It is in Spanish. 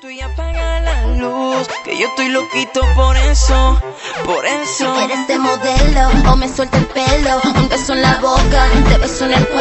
tú y apaga la luz, que yo estoy loquito por eso, por eso. Si quieres te modelo o me suelta el pelo, un beso en la boca, te beso en el cuello.